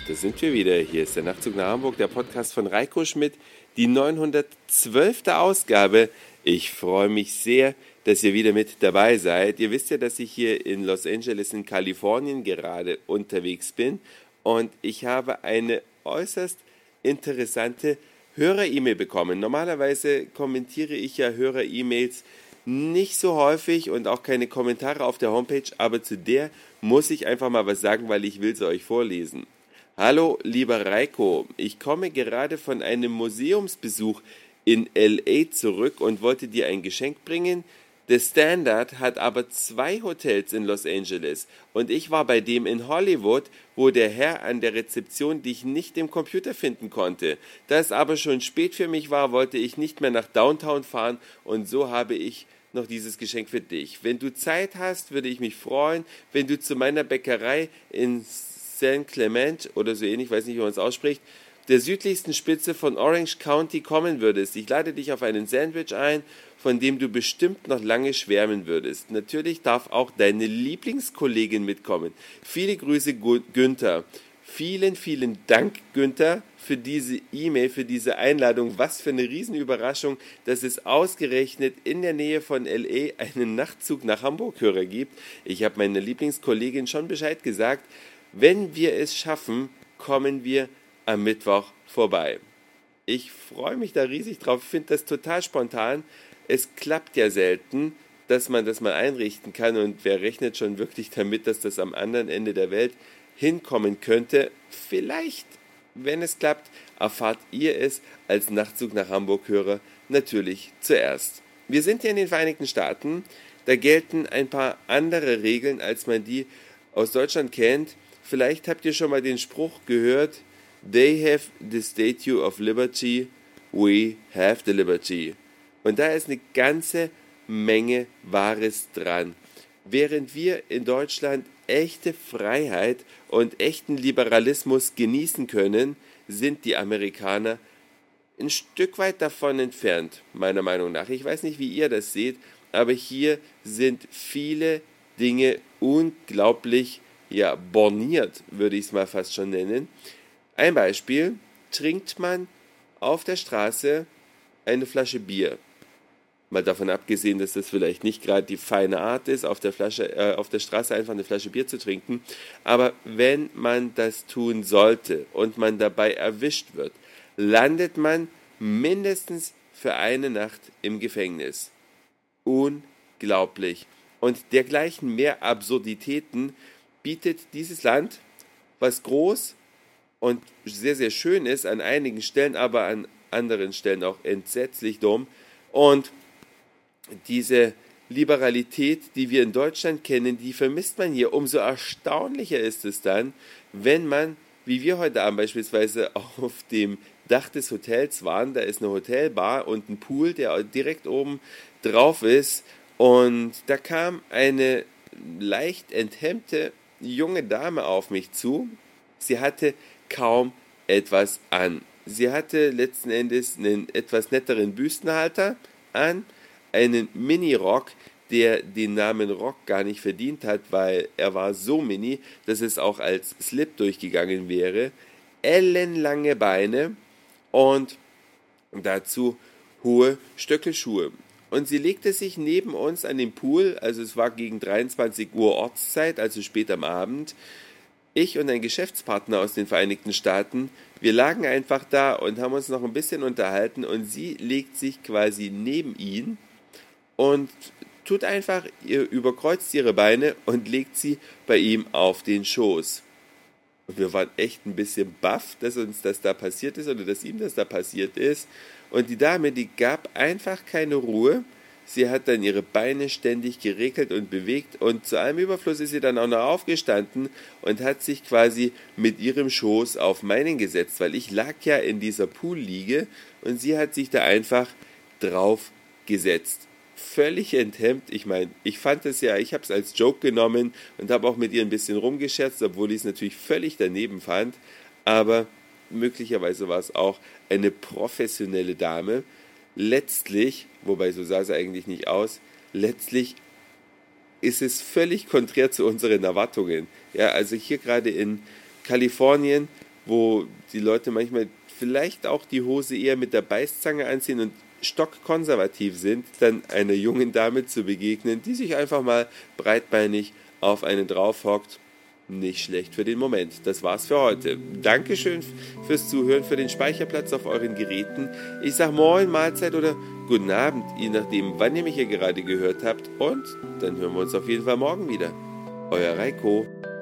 Da sind wir wieder. Hier ist der Nachtzug nach Hamburg, der Podcast von Reiko Schmidt, die 912. Ausgabe. Ich freue mich sehr, dass ihr wieder mit dabei seid. Ihr wisst ja, dass ich hier in Los Angeles in Kalifornien gerade unterwegs bin und ich habe eine äußerst interessante Hörer-E-Mail bekommen. Normalerweise kommentiere ich ja Hörer-E-Mails nicht so häufig und auch keine Kommentare auf der Homepage, aber zu der muss ich einfach mal was sagen, weil ich will sie euch vorlesen. Hallo, lieber Reiko, ich komme gerade von einem Museumsbesuch in LA zurück und wollte dir ein Geschenk bringen. The Standard hat aber 2 Hotels in Los Angeles und ich war bei dem in Hollywood, wo der Herr an der Rezeption dich nicht im Computer finden konnte. Da es aber schon spät für mich war, wollte ich nicht mehr nach Downtown fahren und so habe ich noch dieses Geschenk für dich. Wenn du Zeit hast, würde ich mich freuen, wenn du zu meiner Bäckerei in San Clemente oder so ähnlich, ich weiß nicht, wie man es ausspricht, der südlichsten Spitze von Orange County kommen würdest. Ich lade dich auf einen Sandwich ein, von dem du bestimmt noch lange schwärmen würdest. Natürlich darf auch deine Lieblingskollegin mitkommen. Viele Grüße, Günther. Vielen, vielen Dank, Günther, für diese E-Mail, für diese Einladung. Was für eine Riesenüberraschung, dass es ausgerechnet in der Nähe von LA einen Nachtzug nach Hamburg-Hörer gibt. Ich habe meiner Lieblingskollegin schon Bescheid gesagt. Wenn wir es schaffen, kommen wir am Mittwoch vorbei. Ich freue mich da riesig drauf, finde das total spontan. Es klappt ja selten, dass man das mal einrichten kann und wer rechnet schon wirklich damit, dass das am anderen Ende der Welt hinkommen könnte. Vielleicht, wenn es klappt, erfahrt ihr es als Nachtzug nach Hamburg-Hörer natürlich zuerst. Wir sind hier in den Vereinigten Staaten, da gelten ein paar andere Regeln, als man die aus Deutschland kennt. Vielleicht habt ihr schon mal den Spruch gehört, They have the Statue of Liberty, we have the liberty. Und da ist eine ganze Menge Wahres dran. Während wir in Deutschland echte Freiheit und echten Liberalismus genießen können, sind die Amerikaner ein Stück weit davon entfernt, meiner Meinung nach. Ich weiß nicht, wie ihr das seht, aber hier sind viele Dinge unglaublich borniert, würde ich es mal fast schon nennen. Ein Beispiel, trinkt man auf der Straße eine Flasche Bier. Mal davon abgesehen, dass das vielleicht nicht gerade die feine Art ist, auf der Straße einfach eine Flasche Bier zu trinken. Aber wenn man das tun sollte und man dabei erwischt wird, landet man mindestens für eine Nacht im Gefängnis. Unglaublich. Und dergleichen mehr Absurditäten bietet dieses Land, was groß und sehr, sehr schön ist an einigen Stellen, aber an anderen Stellen auch entsetzlich dumm. Und diese Liberalität, die wir in Deutschland kennen, die vermisst man hier. Umso erstaunlicher ist es dann, wenn man, wie wir heute Abend beispielsweise auf dem Dach des Hotels waren, da ist eine Hotelbar und ein Pool, der direkt oben drauf ist. Und da kam eine leicht enthemmte junge Dame auf mich zu. Sie hatte kaum etwas an. Sie hatte letzten Endes einen etwas netteren Büstenhalter an, einen Mini-Rock, der den Namen Rock gar nicht verdient hat, weil er war so mini, dass es auch als Slip durchgegangen wäre. Ellenlange Beine und dazu hohe Stöckelschuhe. Und sie legte sich neben uns an den Pool, also es war gegen 23 Uhr Ortszeit, also spät am Abend. Ich und ein Geschäftspartner aus den Vereinigten Staaten, wir lagen einfach da und haben uns noch ein bisschen unterhalten und sie legt sich quasi neben ihn und tut einfach, überkreuzt ihre Beine und legt sie bei ihm auf den Schoß. Und wir waren echt ein bisschen baff, dass uns das da passiert ist oder dass ihm das da passiert ist. Und die Dame, die gab einfach keine Ruhe. Sie hat dann ihre Beine ständig geregelt und bewegt und zu allem Überfluss ist sie dann auch noch aufgestanden und hat sich quasi mit ihrem Schoß auf meinen gesetzt, weil ich lag ja in dieser Poolliege und sie hat sich da einfach drauf gesetzt. Völlig enthemmt. Ich meine, ich fand es ja, ich habe es als Joke genommen und habe auch mit ihr ein bisschen rumgescherzt, obwohl ich es natürlich völlig daneben fand, aber möglicherweise war es auch eine professionelle Dame. Letztlich, wobei so sah sie eigentlich nicht aus, letztlich ist es völlig konträr zu unseren Erwartungen. Ja, also hier gerade in Kalifornien wo die Leute manchmal vielleicht auch die Hose eher mit der Beißzange anziehen und stockkonservativ sind, dann einer jungen Dame zu begegnen, die sich einfach mal breitbeinig auf einen draufhockt. Nicht schlecht für den Moment. Das war's für heute. Dankeschön fürs Zuhören, für den Speicherplatz auf euren Geräten. Ich sag Moin, Mahlzeit oder Guten Abend, je nachdem, wann ihr mich hier gerade gehört habt. Und dann hören wir uns auf jeden Fall morgen wieder. Euer Reiko.